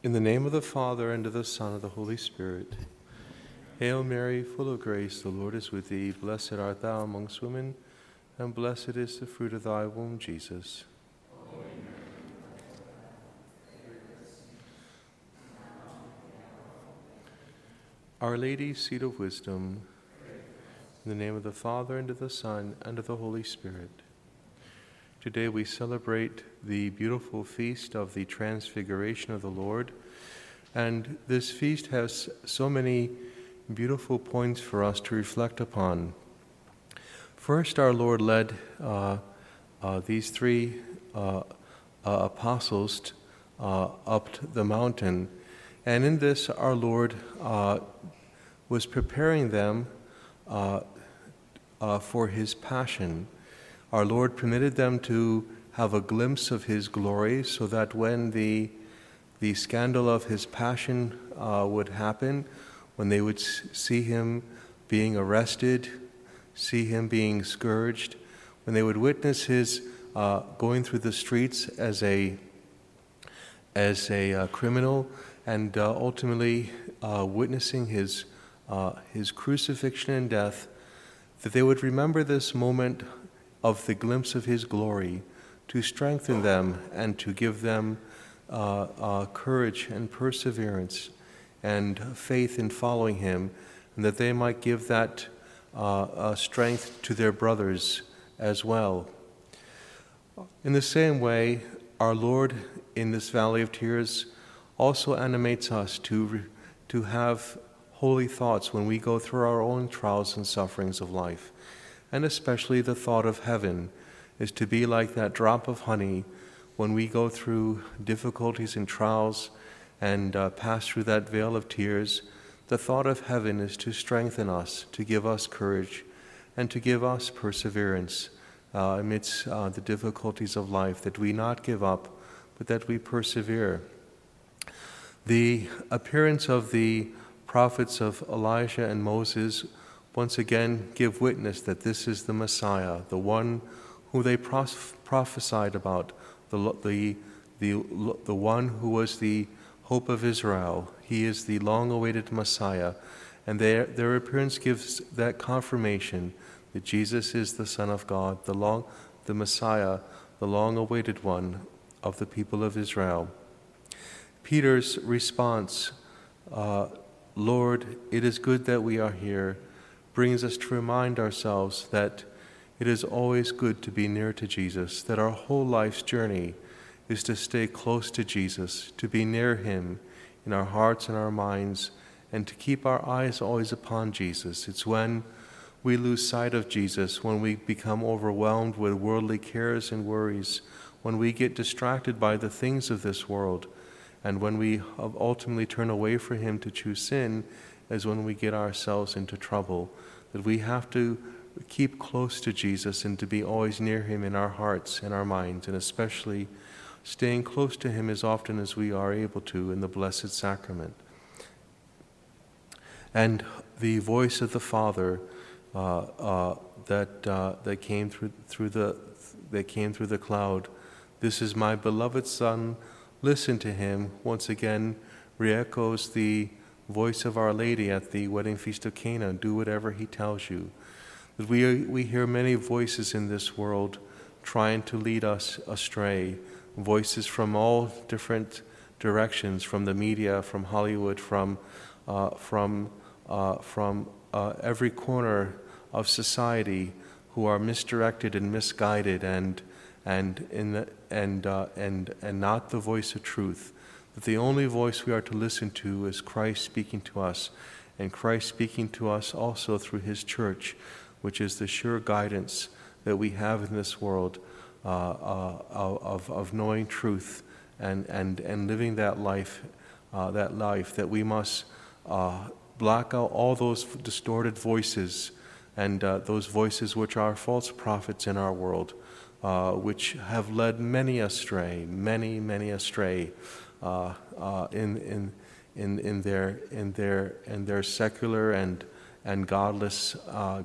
In the name of the Father, and of the Son, and of the Holy Spirit. Hail Mary, full of grace, the Lord is with thee. Blessed art thou amongst women, and blessed is the fruit of thy womb, Jesus. Our Lady, seat of wisdom, in the name of the Father, and of the Son, and of the Holy Spirit. Today we celebrate the beautiful feast of the Transfiguration of the Lord, and this feast has so many beautiful points for us to reflect upon. First, our Lord led these three apostles up the mountain, and in this our Lord was preparing them for his passion. Our Lord permitted them to have a glimpse of his glory so that when the scandal of his passion would happen, when they would see him being arrested, see him being scourged, when they would witness his going through the streets as a criminal, and ultimately witnessing his crucifixion and death, that they would remember this moment of the glimpse of his glory to strengthen them and to give them courage and perseverance and faith in following him, and that they might give that strength to their brothers as well. In the same way, our Lord in this Valley of Tears also animates us to have holy thoughts when we go through our own trials and sufferings of life. And especially the thought of heaven is to be like that drop of honey when we go through difficulties and trials and pass through that vale of tears. The thought of heaven is to strengthen us, to give us courage, and to give us perseverance amidst the difficulties of life, that we not give up, but that we persevere. The appearance of the prophets of Elijah and Moses once again give witness that this is the Messiah, the one who they prophesied about, the one who was the hope of Israel. He is the long-awaited Messiah, and their appearance gives that confirmation that Jesus is the Son of God, the Messiah, the long-awaited one of the people of Israel. Peter's response, Lord, it is good that we are here, brings us to remind ourselves that it is always good to be near to Jesus, that our whole life's journey is to stay close to Jesus, to be near him in our hearts and our minds, and to keep our eyes always upon Jesus. It's when we lose sight of Jesus, when we become overwhelmed with worldly cares and worries, when we get distracted by the things of this world, and when we ultimately turn away from him to choose sin, is when we get ourselves into trouble. That we have to keep close to Jesus and to be always near him in our hearts and our minds, and especially staying close to him as often as we are able to in the Blessed Sacrament. And the voice of the Father that came through the cloud, "This is my beloved Son, listen to him," once again re-echoes the voice of Our Lady at the wedding feast of Cana, "Do whatever he tells you." That we hear many voices in this world trying to lead us astray, voices from all different directions, from the media, from Hollywood, from every corner of society, who are misdirected and misguided and not the voice of truth. That the only voice we are to listen to is Christ speaking to us, and Christ speaking to us also through his church, which is the sure guidance that we have in this world of knowing truth and living that life that we must block out all those distorted voices and those voices which are false prophets in our world, which have led many astray, many astray in their secular and godless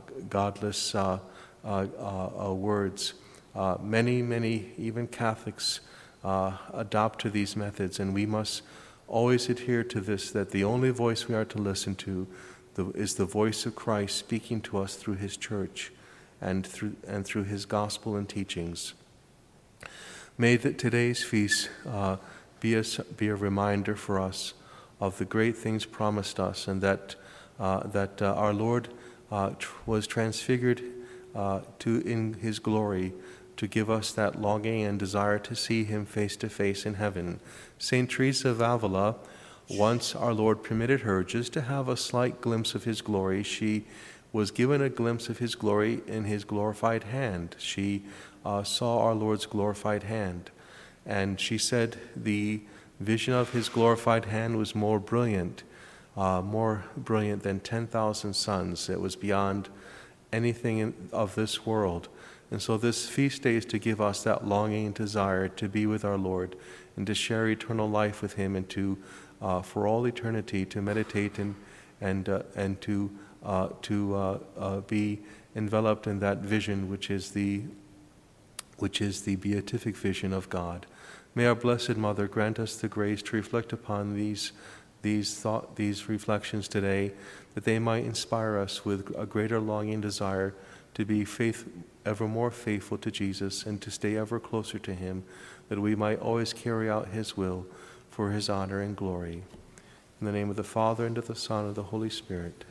words. Many even Catholics adopt to these methods, and we must always adhere to this, that the only voice we are to listen to is the voice of Christ speaking to us through his church and through his gospel and teachings. May today's feast be a reminder for us of the great things promised us, and that our Lord was transfigured in his glory to give us that longing and desire to see him face to face in heaven. St. Teresa of Avila, once our Lord permitted her just to have a slight glimpse of his glory. She was given a glimpse of his glory in his glorified hand. She saw our Lord's glorified hand, and she said the vision of his glorified hand was more brilliant than 10,000 suns. It was beyond anything of this world. And so this feast day is to give us that longing and desire to be with our Lord and to share eternal life with him, and to for all eternity to meditate and to be enveloped in that vision which is the beatific vision of God. May our Blessed Mother grant us the grace to reflect upon these reflections today, that they might inspire us with a greater longing and desire to be ever more faithful to Jesus and to stay ever closer to him, that we might always carry out his will for his honor and glory. In the name of the Father, and of the Son, and of the Holy Spirit.